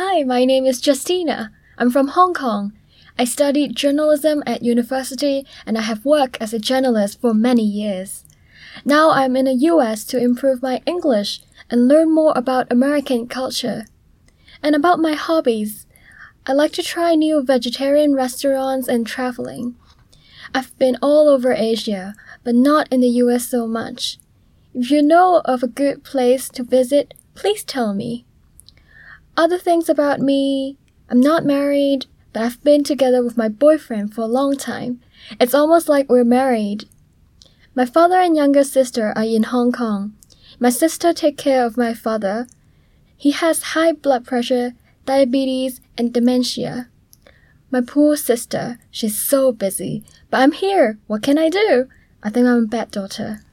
Hi, my name is Justina. I'm from Hong Kong. I studied journalism at university and I have worked as a journalist for many years. Now I'm in the US to improve my English and learn more about American culture. And about my hobbies, I like to try new vegetarian restaurants and traveling. I've been all over Asia, but not in the US so much. If you know of a good place to visit, please tell me. Other things about me, I'm not married, but I've been together with my boyfriend for a long time. It's almost like we're married. My father and younger sister are in Hong Kong. My sister takes care of my father. He has high blood pressure, diabetes, and dementia. My poor sister, she's so busy. But I'm here. What can I do? I think I'm a bad daughter.